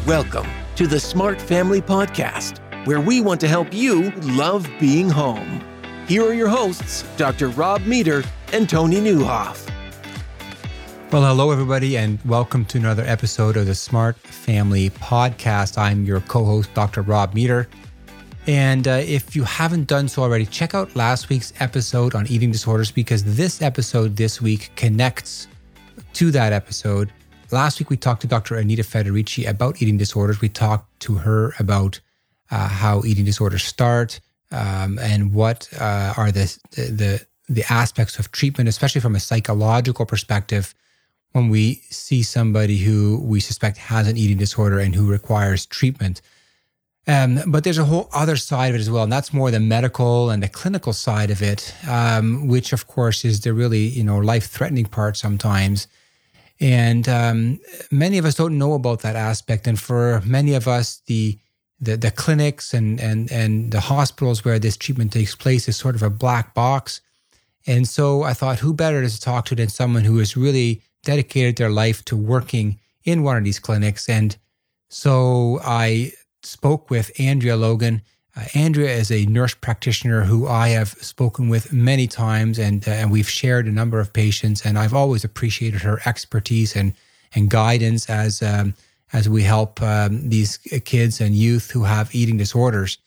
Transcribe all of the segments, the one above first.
Welcome to the Smart Family Podcast, where we want to help you love being home. Here are your hosts, Dr. Rob Meter and Tony Nieuwhof. Well, hello, everybody, and welcome to another episode of the Smart Family Podcast. I'm your co-host, Dr. Rob Meter. And if you haven't done so already, check out last week's episode on eating disorders, because this episode this week connects to that episode. Last week, we talked to Dr. Anita Federici about eating disorders. We talked to her about how eating disorders start and what are the aspects of treatment, especially from a psychological perspective, when we see somebody who we suspect has an eating disorder and who requires treatment. But there's a whole other side of it as well, and that's more the medical and the clinical side of it, which, of course, is the really life-threatening part sometimes. And many of us don't know about that aspect. And for many of us, the clinics and the hospitals where this treatment takes place is sort of a black box. And so I thought, who better to talk to than someone who has really dedicated their life to working in one of these clinics. And so I spoke with Andrea Logan. Andrea is a nurse practitioner who I have spoken with many times, and we've shared a number of patients, and I've always appreciated her expertise and guidance as we help these kids and youth who have eating disorders.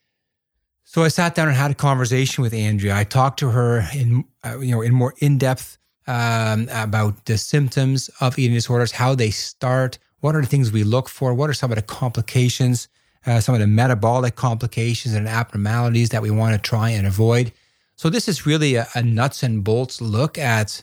So I sat down and had a conversation with Andrea. I talked to her in more in-depth about the symptoms of eating disorders, how they start, what are the things we look for, what are some of the complications, some of the metabolic complications and abnormalities that we want to try and avoid. So this is really a nuts and bolts look at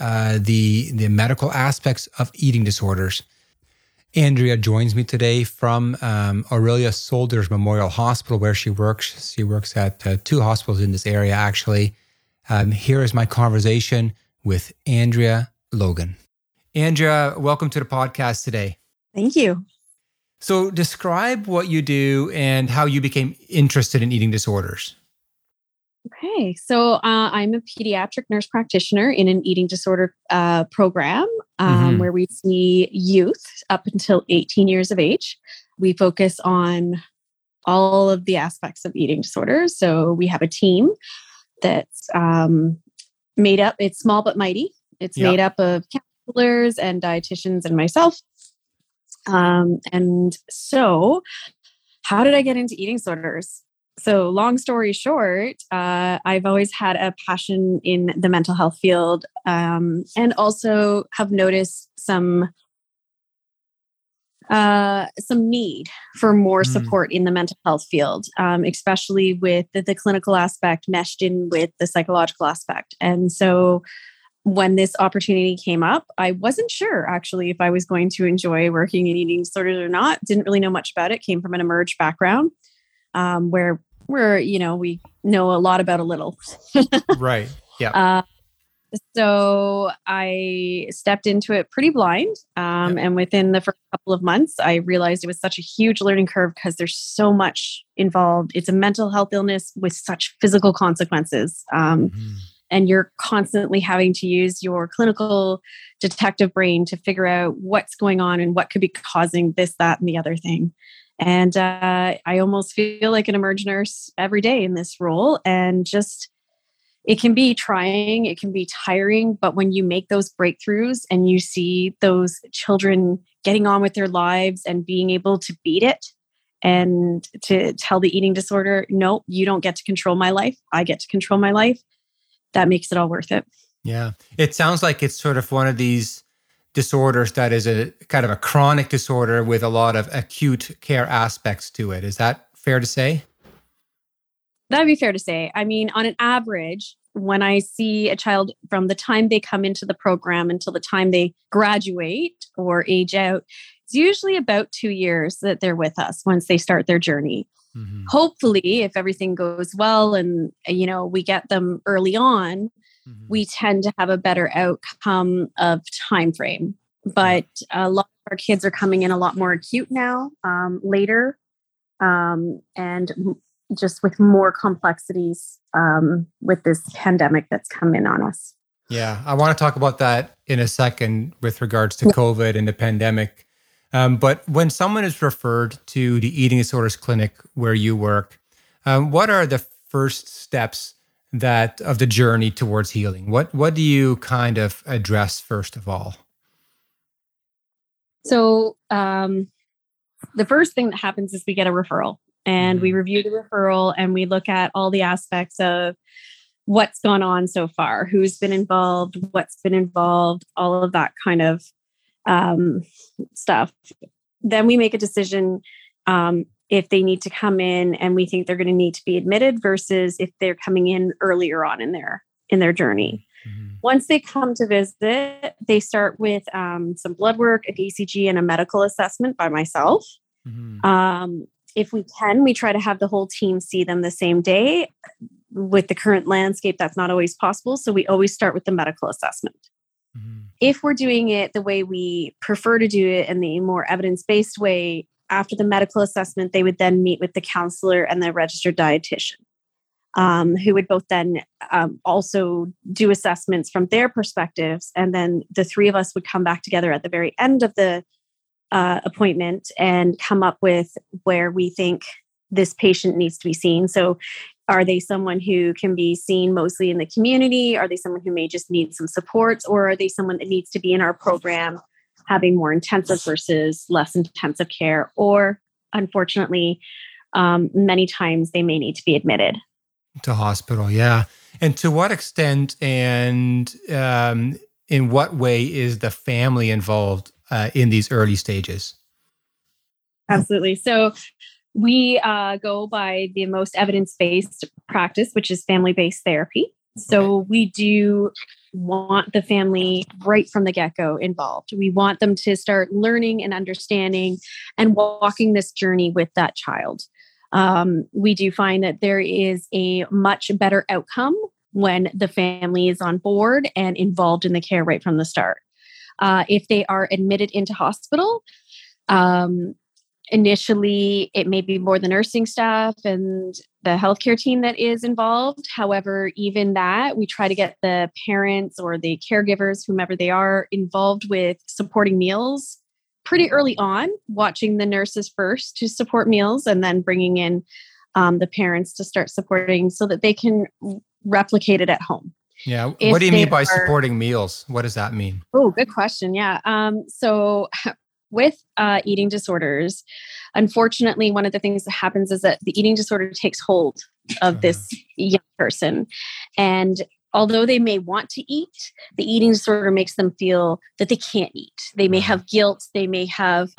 the medical aspects of eating disorders. Andrea joins me today from Aurelia Soldiers Memorial Hospital, where she works. She works at two hospitals in this area, actually. Here is my conversation with Andrea Logan. Andrea, welcome to the podcast today. Thank you. So describe what you do and how you became interested in eating disorders. Okay. So I'm a pediatric nurse practitioner in an eating disorder program where we see youth up until 18 years of age. We focus on all of the aspects of eating disorders. So we have a team that's made up, it's small but mighty. It's made up of counselors and dietitians and myself. And so how did I get into eating disorders? So long story short, I've always had a passion in the mental health field, and also have noticed some need for more support in the mental health field, especially with the clinical aspect meshed in with the psychological aspect. And so when this opportunity came up, I wasn't sure actually if I was going to enjoy working in eating disorders or not. Didn't really know much about it. Came from an Emerge background, where we know a lot about a little. Right. Yeah. So I stepped into it pretty blind. And within the first couple of months, I realized it was such a huge learning curve because there's so much involved. It's a mental health illness with such physical consequences. And you're constantly having to use your clinical detective brain to figure out what's going on and what could be causing this, that, and the other thing. And I almost feel like an Emerge nurse every day in this role. And just, it can be trying, it can be tiring, but when you make those breakthroughs and you see those children getting on with their lives and being able to beat it and to tell the eating disorder, no, you don't get to control my life, I get to control my life, that makes it all worth it. Yeah. It sounds like it's sort of one of these disorders that is a kind of a chronic disorder with a lot of acute care aspects to it. Is that fair to say? That'd be fair to say. I mean, on an average, when I see a child from the time they come into the program until the time they graduate or age out, it's usually about 2 years that they're with us once they start their journey. Hopefully, if everything goes well and, we get them early on, we tend to have a better outcome of time frame. But a lot of our kids are coming in a lot more acute now, later, and just with more complexities with this pandemic that's come in on us. Yeah, I want to talk about that in a second with regards to COVID and the pandemic. But when someone is referred to the eating disorders clinic where you work, what are the first steps of the journey towards healing? What do you kind of address first of all? So the first thing that happens is we get a referral, and we review the referral, and we look at all the aspects of what's gone on so far, who's been involved, what's been involved, all of that kind of stuff. Then we make a decision if they need to come in and we think they're going to need to be admitted versus if they're coming in earlier on in their journey. Mm-hmm. Once they come to visit, they start with some blood work, a ECG, and a medical assessment by myself. Mm-hmm. If we can, we try to have the whole team see them the same day. With the current landscape, that's not always possible. So we always start with the medical assessment. Mm-hmm. If we're doing it the way we prefer to do it in the more evidence-based way, after the medical assessment, they would then meet with the counselor and the registered dietitian, who would both then also do assessments from their perspectives. And then the three of us would come back together at the very end of the appointment and come up with where we think this patient needs to be seen. So are they someone who can be seen mostly in the community? Are they someone who may just need some supports? Or are they someone that needs to be in our program having more intensive versus less intensive care? Or unfortunately, many times they may need to be admitted to hospital. Yeah. And to what extent and in what way is the family involved in these early stages? Absolutely. So we go by the most evidence-based practice, which is family-based therapy. So we do want the family right from the get-go involved. We want them to start learning and understanding and walking this journey with that child. We do find that there is a much better outcome when the family is on board and involved in the care right from the start. If they are admitted into hospital, initially, it may be more the nursing staff and the healthcare team that is involved. However, even that, we try to get the parents or the caregivers, whomever they are, involved with supporting meals pretty early on, watching the nurses first to support meals and then bringing in the parents to start supporting so that they can replicate it at home. Yeah. What do you mean by supporting meals? What does that mean? Oh, good question. Yeah. So with eating disorders, unfortunately, one of the things that happens is that the eating disorder takes hold of this young person. And although they may want to eat, the eating disorder makes them feel that they can't eat. They may have guilt. They may have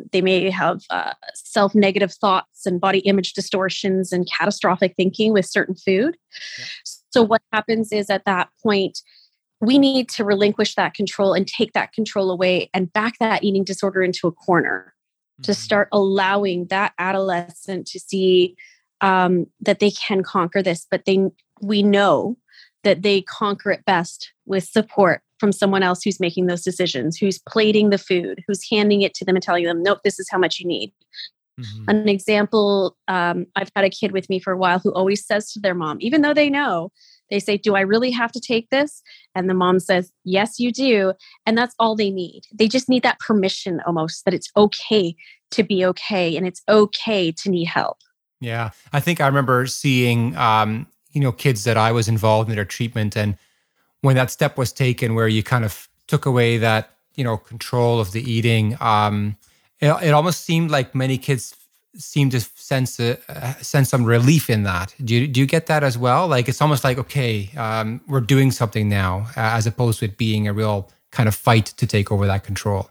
self-negative thoughts and body image distortions and catastrophic thinking with certain food. Yeah. So what happens is at that point, we need to relinquish that control and take that control away and back that eating disorder into a corner to start allowing that adolescent to see that they can conquer this, but we know that they conquer it best with support from someone else who's making those decisions, who's plating the food, who's handing it to them and telling them, nope, this is how much you need. Mm-hmm. An example, I've had a kid with me for a while who always says to their mom, even though they know, they say, do I really have to take this? And the mom says, yes, you do. And that's all they need. They just need that permission almost that it's okay to be okay and it's okay to need help. Yeah. I think I remember seeing, kids that I was involved in their treatment. And when that step was taken where you kind of took away that, control of the eating, it almost seemed like many kids seem to sense some relief in that. Do you get that as well? Like it's almost like, okay, we're doing something now, as opposed to it being a real kind of fight to take over that control.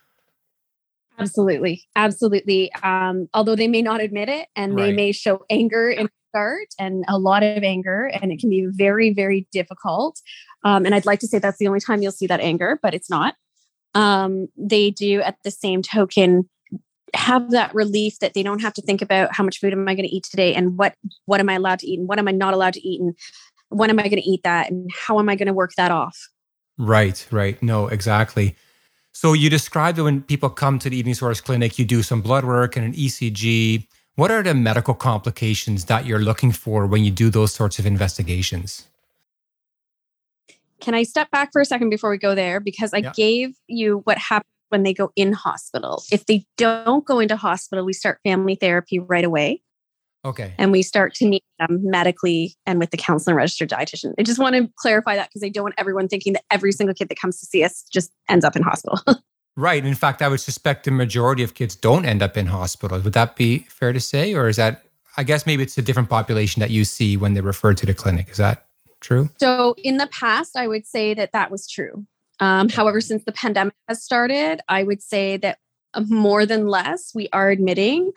Absolutely. Although they may not admit it and they may show anger in the start and a lot of anger, and it can be very, very difficult. And I'd like to say that's the only time you'll see that anger, but it's not. They do at the same token have that relief that they don't have to think about how much food am I going to eat today and what am I allowed to eat and what am I not allowed to eat and when am I going to eat that and how am I going to work that off? Right. No, exactly. So you described that when people come to the eating disorders clinic, you do some blood work and an ECG. What are the medical complications that you're looking for when you do those sorts of investigations? Can I step back for a second before we go there? Because I gave you what happens when they go in hospital. If they don't go into hospital, we start family therapy right away. Okay. And we start to meet them medically and with the counselor and registered dietitian. I just want to clarify that because I don't want everyone thinking that every single kid that comes to see us just ends up in hospital. Right. In fact, I would suspect the majority of kids don't end up in hospital. Would that be fair to say? Or is that, I guess maybe it's a different population that you see when they're referred to the clinic. Is that true? So in the past, I would say that that was true. However, since the pandemic has started, I would say that more than less, we are admitting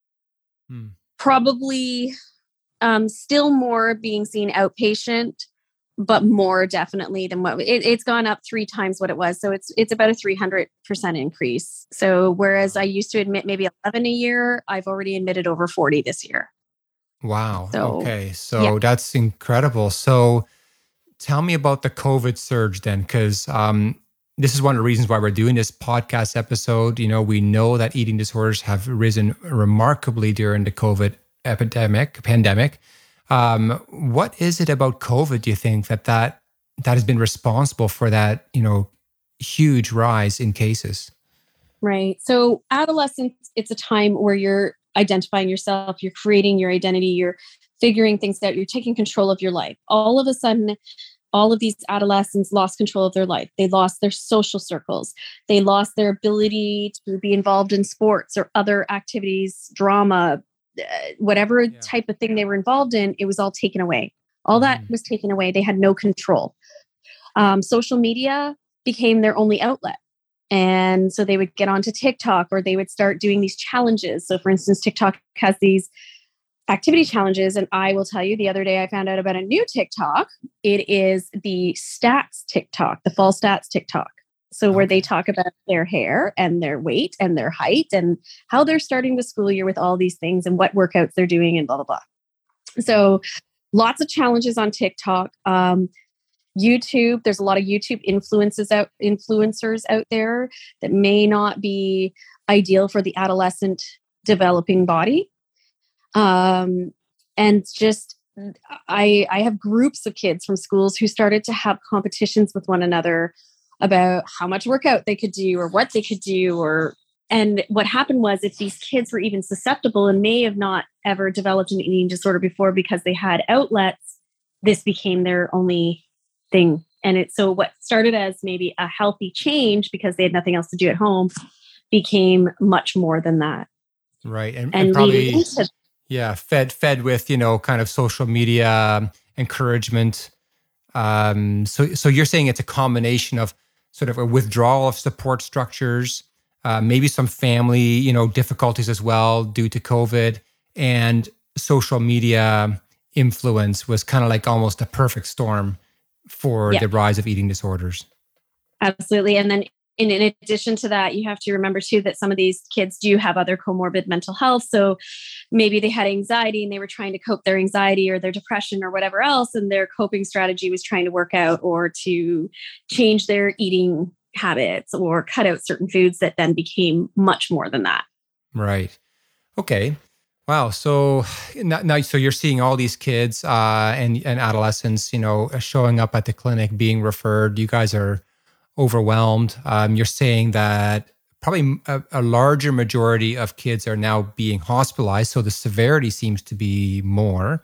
probably still more being seen outpatient, but more definitely than what it's gone up 3 times what it was. So it's about a 300% increase. So whereas I used to admit maybe 11 a year, I've already admitted over 40 this year. Wow. So, okay. So that's incredible. So tell me about the COVID surge then, because this is one of the reasons why we're doing this podcast episode. You know, we know that eating disorders have risen remarkably during the COVID pandemic. What is it about COVID, do you think, that has been responsible for that, you know, huge rise in cases? Right. So adolescence, it's a time where you're identifying yourself, you're creating your identity, you're figuring things out, you're taking control of your life. All of a sudden, all of these adolescents lost control of their life. They lost their social circles. They lost their ability to be involved in sports or other activities, drama, whatever type of thing they were involved in, it was all taken away. All that was taken away. They had no control. Social media became their only outlet. And so they would get onto TikTok or they would start doing these challenges. So for instance, TikTok has these activity challenges. And I will tell you, the other day I found out about a new TikTok. It is the stats TikTok, the fall stats TikTok. So where they talk about their hair and their weight and their height and how they're starting the school year with all these things and what workouts they're doing and blah, blah, blah. So lots of challenges on TikTok. YouTube, there's a lot of YouTube influencers out there that may not be ideal for the adolescent developing body. And just, I have groups of kids from schools who started to have competitions with one another about how much workout they could do or what they could do, and what happened was if these kids were even susceptible and may have not ever developed an eating disorder before because they had outlets, this became their only thing. And so what started as maybe a healthy change because they had nothing else to do at home became much more than that. Right. And probably, fed with, you know, kind of social media encouragement. So you're saying it's a combination of sort of a withdrawal of support structures, maybe some family, you know, difficulties as well due to COVID, and social media influence was kind of like almost a perfect storm for the rise of eating disorders. Absolutely. And then in addition to that, you have to remember too that some of these kids do have other comorbid mental health. So maybe they had anxiety and they were trying to cope their anxiety or their depression or whatever else. And their coping strategy was trying to work out or to change their eating habits or cut out certain foods that then became much more than that. Right. Okay. Wow. So now, so you're seeing all these kids and adolescents, you know, showing up at the clinic, being referred. You guys are overwhelmed. You're saying that probably a larger majority of kids are now being hospitalized, so the severity seems to be more.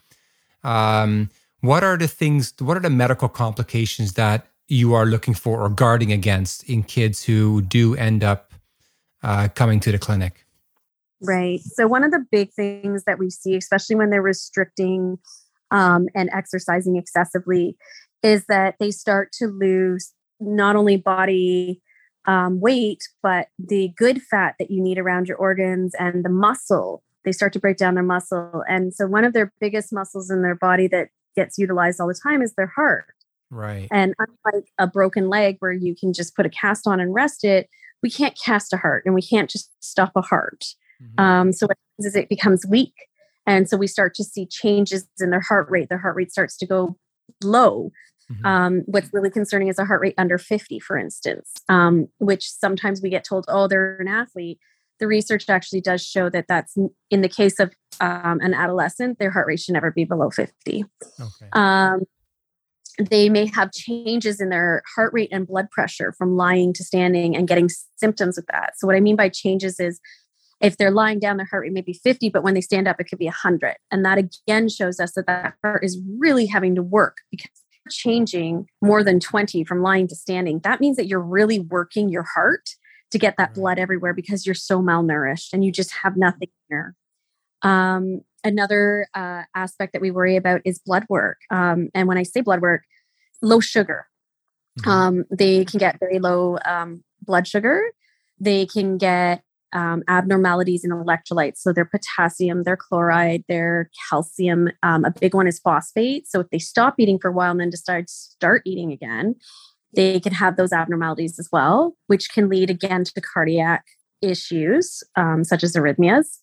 What are the medical complications that you are looking for or guarding against in kids who do end up coming to the clinic? Right. So one of the big things that we see, especially when they're restricting and exercising excessively, is that they start to lose not only body weight, but the good fat that you need around your organs and the muscle. They start to break down their muscle. And so one of their biggest muscles in their body that gets utilized all the time is their heart. Right. And unlike a broken leg where you can just put a cast on and rest it, we can't cast a heart and we can't just stop a heart. Mm-hmm. So what happens is it becomes weak. And so we start to see changes in their heart rate. Their heart rate starts to go low. Mm-hmm. What's really concerning is a heart rate under 50, for instance, which sometimes we get told, oh, they're an athlete. The research actually does show that that's in the case of an adolescent, their heart rate should never be below 50. Okay. They may have changes in their heart rate and blood pressure from lying to standing and getting symptoms with that. So what I mean by changes is if they're lying down, their heart rate may be 50, but when they stand up, it could be 100. And that again shows us that that heart is really having to work, because changing more than 20 from lying to standing, that means that you're really working your heart to get that blood everywhere, because you're so malnourished and you just have nothing there. Another aspect that we worry about is blood work. And when I say blood work, low sugar. They can get very low blood sugar. They can get abnormalities in electrolytes. So their potassium, their chloride, their calcium. A big one is phosphate. So if they stop eating for a while and then decide to start eating again, they can have those abnormalities as well, which can lead again to cardiac issues, such as arrhythmias.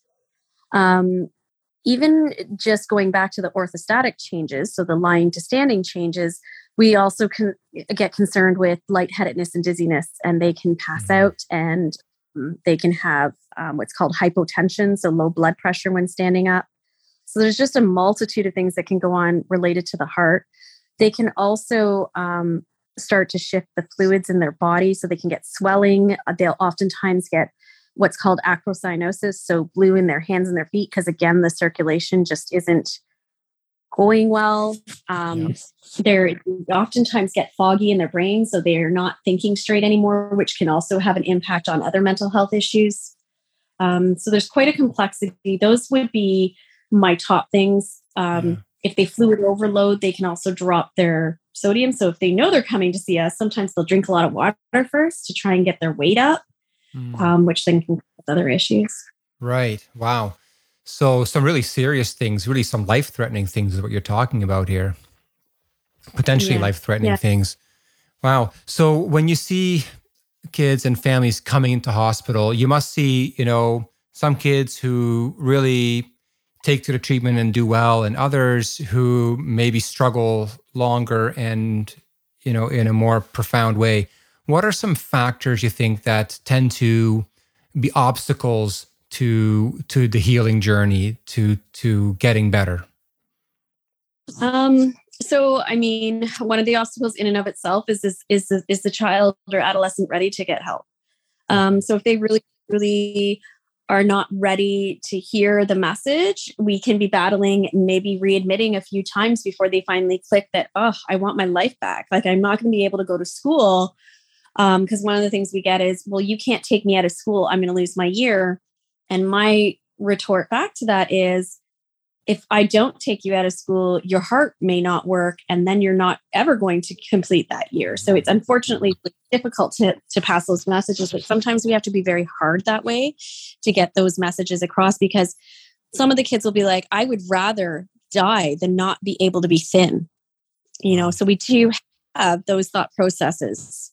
Even just going back to the orthostatic changes, so the lying to standing changes, we also can get concerned with lightheadedness and dizziness, and they can pass out, and they can have what's called hypotension, so low blood pressure when standing up. So there's just a multitude of things that can go on related to the heart. They can also start to shift the fluids in their body, so they can get swelling. They'll oftentimes get what's called acrocyanosis, so blue in their hands and their feet, because again, the circulation just isn't going well. They oftentimes get foggy in their brain, so they're not thinking straight anymore, which can also have an impact on other mental health issues. So there's quite a complexity. Those would be my top things. If they fluid overload, they can also drop their sodium. So if they know they're coming to see us, sometimes they'll drink a lot of water first to try and get their weight up. Which then can cause other issues. Right. Wow. So some really serious things, really some life-threatening things is what you're talking about here. Potentially life-threatening things. Wow. So when you see kids and families coming into hospital, you must see, some kids who really take to the treatment and do well, and others who maybe struggle longer and, in a more profound way. What are some factors you think that tend to be obstacles to the healing journey, to getting better? So, I mean, one of the obstacles in and of itself is the child or adolescent ready to get help. So if they really are not ready to hear the message, we can be battling, maybe readmitting a few times before they finally click that, I want my life back. Like, I'm not going to be able to go to school. Because one of the things we get is, well, you can't take me out of school. I'm going to lose my year. And my retort back to that is, if I don't take you out of school, your heart may not work, and then you're not ever going to complete that year. So it's unfortunately difficult to pass those messages, but sometimes we have to be very hard that way to get those messages across, because some of the kids will be like, I would rather die than not be able to be thin. So we do have those thought processes.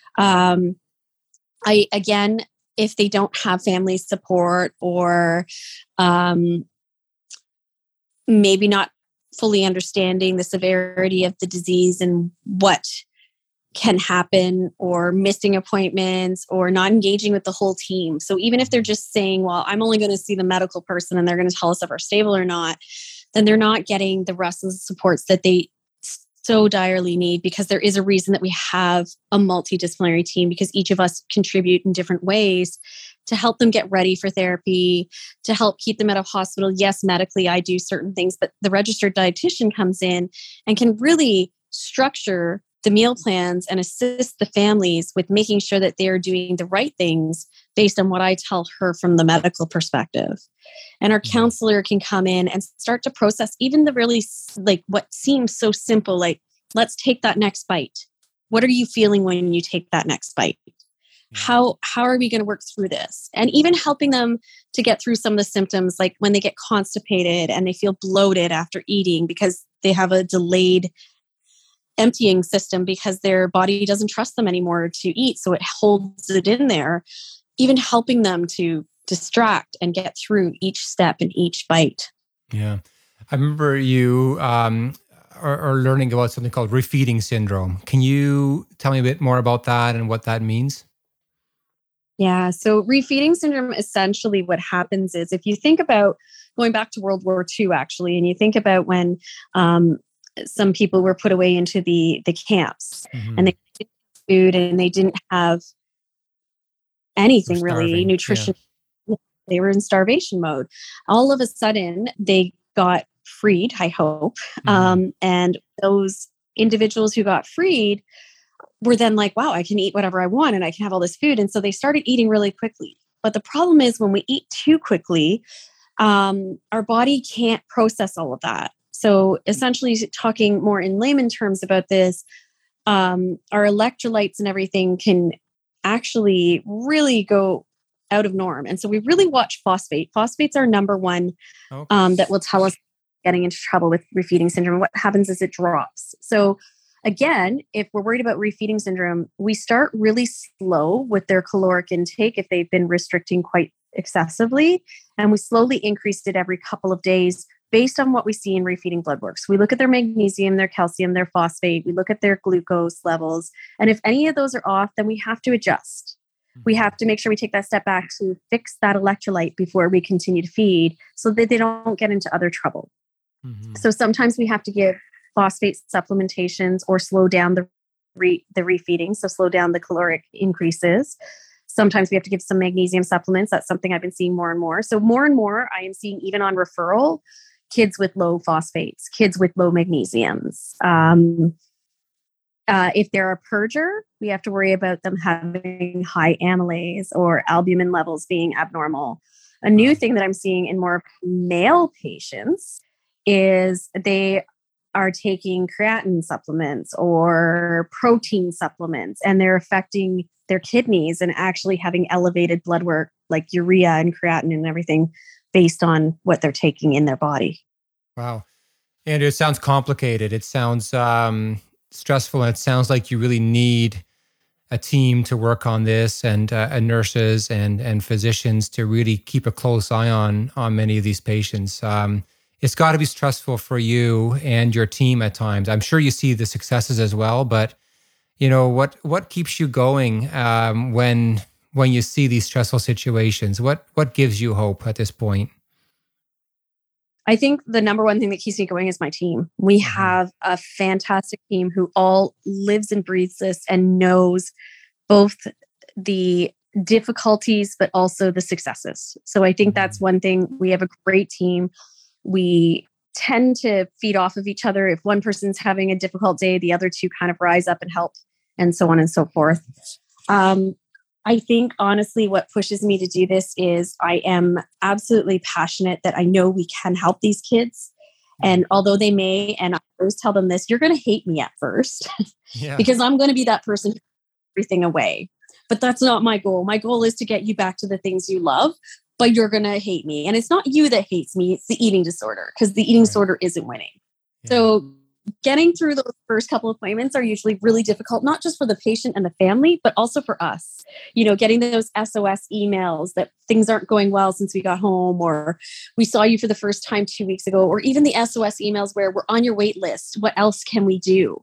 If they don't have family support, or maybe not fully understanding the severity of the disease and what can happen, or missing appointments, or not engaging with the whole team. So even if they're just saying, well, I'm only going to see the medical person and they're going to tell us if we're stable or not, then they're not getting the rest of the supports that they so direly need, because there is a reason that we have a multidisciplinary team, because each of us contribute in different ways to help them get ready for therapy, to help keep them out of hospital. Yes, medically, I do certain things, but the registered dietitian comes in and can really structure the meal plans and assist the families with making sure that they're doing the right things based on what I tell her from the medical perspective. And our counselor can come in and start to process even the really, what seems so simple, like, let's take that next bite. What are you feeling when you take that next bite? How are we going to work through this? And even helping them to get through some of the symptoms, like when they get constipated and they feel bloated after eating because they have a delayed emptying system because their body doesn't trust them anymore to eat. So it holds it in there. Even helping them to distract and get through each step and each bite. Yeah. I remember you are learning about something called refeeding syndrome. Can you tell me a bit more about that and what that means? Yeah. So refeeding syndrome, essentially what happens is, if you think about going back to World War II, actually, and you think about when some people were put away into the camps, and they didn't have food and they didn't have anything really nutrition. Yeah. They were in starvation mode. All of a sudden, they got freed, I hope. And those individuals who got freed were then like, wow, I can eat whatever I want and I can have all this food. And so they started eating really quickly. But the problem is when we eat too quickly, our body can't process all of that. So essentially, talking more in layman terms about this, our electrolytes and everything can actually really go out of norm. And so we really watch phosphate. Phosphate's our number one that will tell us getting into trouble with refeeding syndrome. What happens is it drops. So again, if we're worried about refeeding syndrome, we start really slow with their caloric intake if they've been restricting quite excessively. And we slowly increased it every couple of days based on what we see in refeeding blood work. So we look at their magnesium, their calcium, their phosphate, we look at their glucose levels. And if any of those are off, then we have to adjust. We have to make sure we take that step back to fix that electrolyte before we continue to feed so that they don't get into other trouble. So sometimes we have to give phosphate supplementations or slow down the refeeding, so slow down the caloric increases. Sometimes we have to give some magnesium supplements. That's something I've been seeing more and more. So more and more, I am seeing even on referral, kids with low phosphates, kids with low magnesiums. If they're a purger, we have to worry about them having high amylase or albumin levels being abnormal. A new thing that I'm seeing in more male patients is they are taking creatine supplements or protein supplements, and they're affecting their kidneys and actually having elevated blood work like urea and creatinine and everything based on what they're taking in their body. Wow. And it sounds complicated. It sounds stressful, and it sounds like you really need a team to work on this, and nurses and physicians to really keep a close eye on many of these patients. It's got to be stressful for you and your team at times. I'm sure you see the successes as well, but you know what keeps you going when you see these stressful situations? What gives you hope at this point? I think the number one thing that keeps me going is my team. We have a fantastic team who all lives and breathes this and knows both the difficulties, but also the successes. So I think that's one thing. We have a great team. We tend to feed off of each other. If one person's having a difficult day, the other two kind of rise up and help, and so on and so forth. I think honestly, what pushes me to do this is I am absolutely passionate that I know we can help these kids. And although they may, and I always tell them this, you're going to hate me at first because I'm going to be that person who takes everything away. But that's not my goal. My goal is to get you back to the things you love, but you're going to hate me. And it's not you that hates me. It's the eating disorder, because the eating disorder isn't winning. Yeah. So getting through those first couple of appointments are usually really difficult, not just for the patient and the family, but also for us. You know, getting those SOS emails that things aren't going well since we got home, or we saw you for the first time 2 weeks ago, or even the SOS emails where we're on your wait list. What else can we do?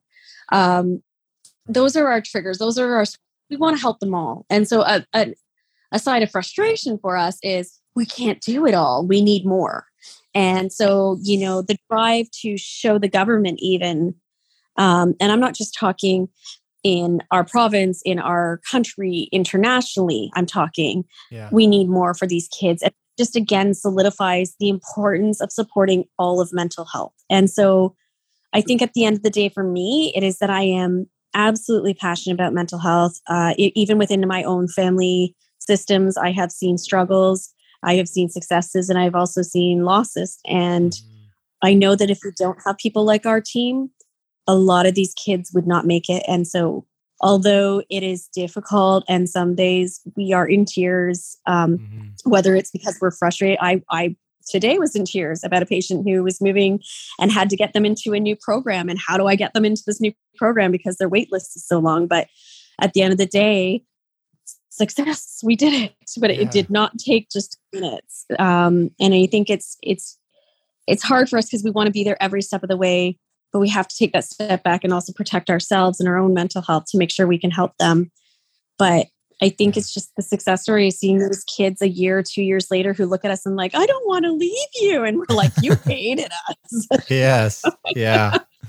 Those are our triggers. We want to help them all. And so a side of frustration for us is we can't do it all. We need more. And so, you know, the drive to show the government even, and I'm not just talking in our province, in our country, internationally, I'm talking, we need more for these kids. It just again solidifies the importance of supporting all of mental health. And so I think at the end of the day, for me, it is that I am absolutely passionate about mental health. Even within my own family systems, I have seen struggles. I have seen successes, and I've also seen losses. And I know that if we don't have people like our team, a lot of these kids would not make it. And so although it is difficult and some days we are in tears, whether it's because we're frustrated, I today was in tears about a patient who was moving and had to get them into a new program. And how do I get them into this new program because their wait list is so long? But at the end of the day, success, we did it, but it did not take just minutes. And I think it's hard for us because we want to be there every step of the way, but we have to take that step back and also protect ourselves and our own mental health to make sure we can help them. But I think it's just the success story, seeing those kids a year, 2 years later who look at us and I don't want to leave you. And we're like, you hated us. Yes. Yeah.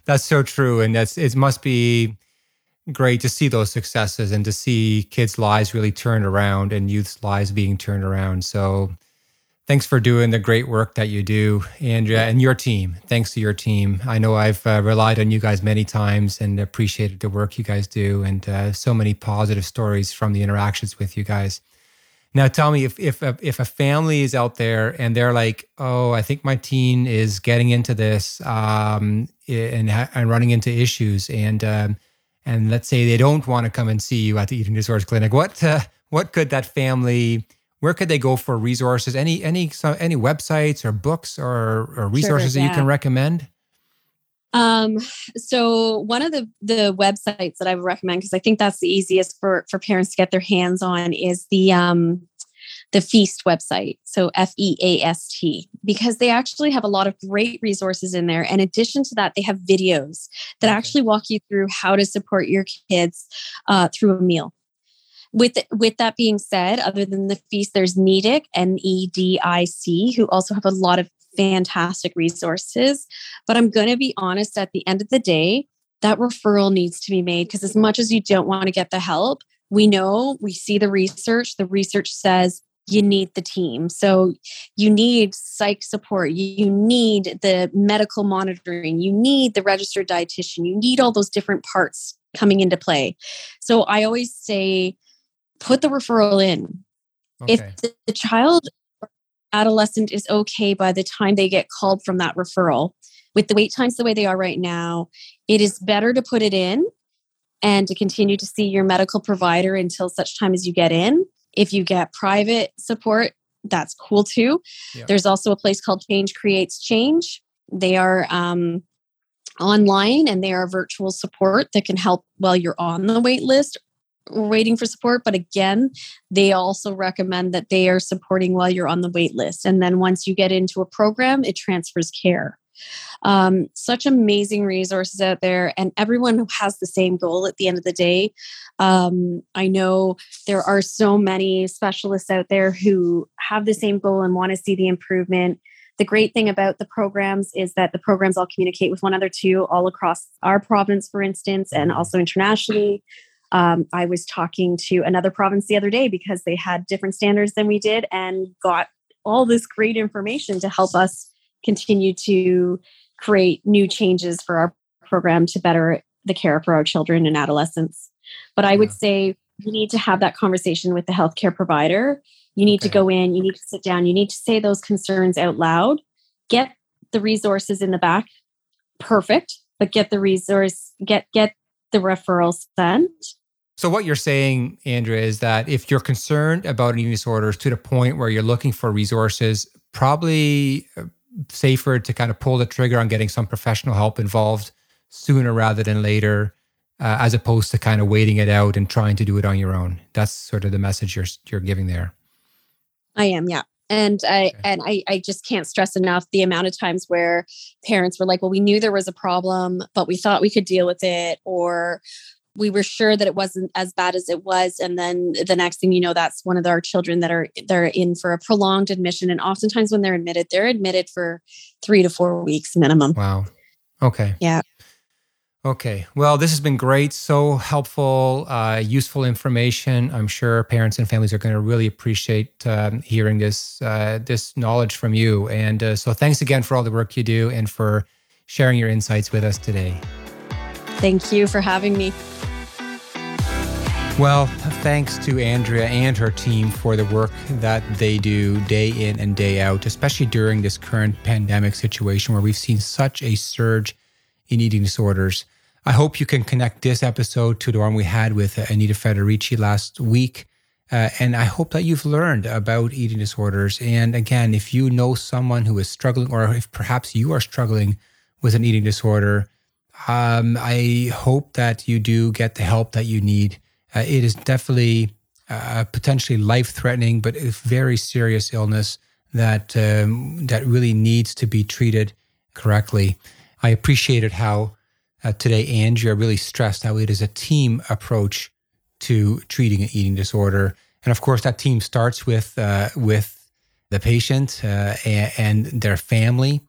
That's so true. And it must be great to see those successes and to see kids' lives really turned around and youth's lives being turned around. So thanks for doing the great work that you do, Andrea, and your team. Thanks to your team. I know I've relied on you guys many times and appreciated the work you guys do, and so many positive stories from the interactions with you guys. Now, tell me, if a family is out there and they're like, oh, I think my teen is getting into this and running into issues, and let's say they don't want to come and see you at the eating disorders clinic, what could that family? Where could they go for resources? Any websites or books or resources that you can recommend? So one of the websites that I would recommend, because I think that's the easiest for parents to get their hands on, is the Feast website. So FEAST, because they actually have a lot of great resources in there. In addition to that, they have videos that actually walk you through how to support your kids through a meal. With that being said, other than the Feast, there's NEDIC, NEDIC, who also have a lot of fantastic resources. But I'm going to be honest, at the end of the day, that referral needs to be made, because as much as you don't want to get the help, we see the research. The research says you need the team. So you need psych support. You need the medical monitoring. You need the registered dietitian. You need all those different parts coming into play. So I always say, put the referral in. Okay. If the child or adolescent is okay by the time they get called from that referral, with the wait times the way they are right now, it is better to put it in and to continue to see your medical provider until such time as you get in. If you get private support, that's cool too. Yeah. There's also a place called Change Creates Change. They are online, and they are virtual support that can help while you're on the wait list waiting for support. But again, they also recommend that they are supporting while you're on the wait list. And then once you get into a program, it transfers care. Such amazing resources out there, and everyone has the same goal at the end of the day. I know there are so many specialists out there who have the same goal and want to see the improvement. The great thing about the programs is that the programs all communicate with one another too, all across our province, for instance, and also internationally. I was talking to another province the other day because they had different standards than we did, and got all this great information to help us continue to create new changes for our program to better the care for our children and adolescents. But I would say you need to have that conversation with the healthcare provider. You need to go in, you need to sit down, you need to say those concerns out loud, get the resources in the back. Perfect. But get the resource, get the referral sent. So what you're saying, Andrea, is that if you're concerned about eating disorders to the point where you're looking for resources, probably safer to kind of pull the trigger on getting some professional help involved sooner rather than later, as opposed to kind of waiting it out and trying to do it on your own. That's sort of the message you're giving there. I am, yeah. And I just can't stress enough the amount of times where parents were like, well, we knew there was a problem, but we thought we could deal with it, or we were sure that it wasn't as bad as it was. And then the next thing you know, that's one of our children they're in for a prolonged admission. And oftentimes when they're admitted for 3 to 4 weeks minimum. Wow. Okay. Yeah. Okay. Well, this has been great. So helpful, useful information. I'm sure parents and families are going to really appreciate hearing this knowledge from you. And so thanks again for all the work you do and for sharing your insights with us today. Thank you for having me. Well, thanks to Andrea and her team for the work that they do day in and day out, especially during this current pandemic situation where we've seen such a surge in eating disorders. I hope you can connect this episode to the one we had with Anita Federici last week. And I hope that you've learned about eating disorders. And again, if you know someone who is struggling, or if perhaps you are struggling with an eating disorder, I hope that you do get the help that you need. It is definitely potentially life-threatening, but a very serious illness that really needs to be treated correctly. I appreciated how today Andrea really stressed how it is a team approach to treating an eating disorder. And of course, that team starts with the patient and their family,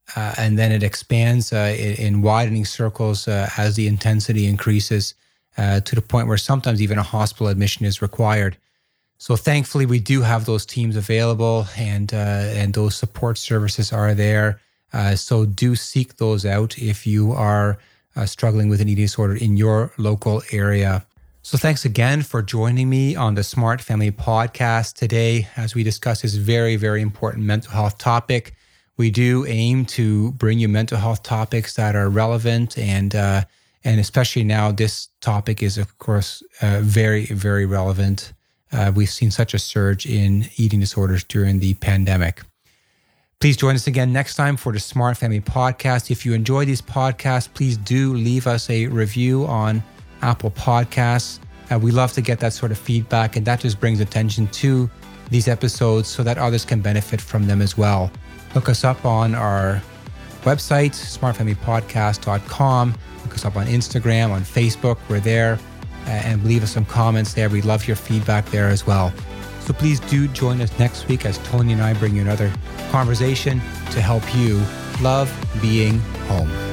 and then it expands in widening circles as the intensity increases to the point where sometimes even a hospital admission is required. So thankfully, we do have those teams available, and those support services are there. So do seek those out if you are struggling with an eating disorder in your local area. So thanks again for joining me on the Smart Family Podcast today as we discuss this very, very important mental health topic. We do aim to bring you mental health topics that are relevant, and especially now, this topic is, of course, very, very relevant. We've seen such a surge in eating disorders during the pandemic. Please join us again next time for the Smart Family Podcast. If you enjoy these podcasts, please do leave us a review on Apple Podcasts. We love to get that sort of feedback, and that just brings attention to these episodes so that others can benefit from them as well. Look us up on our website, smartfamilypodcast.com. Look us up on Instagram, on Facebook. We're there. And leave us some comments there. We'd love your feedback there as well. So please do join us next week as Tony and I bring you another conversation to help you love being home.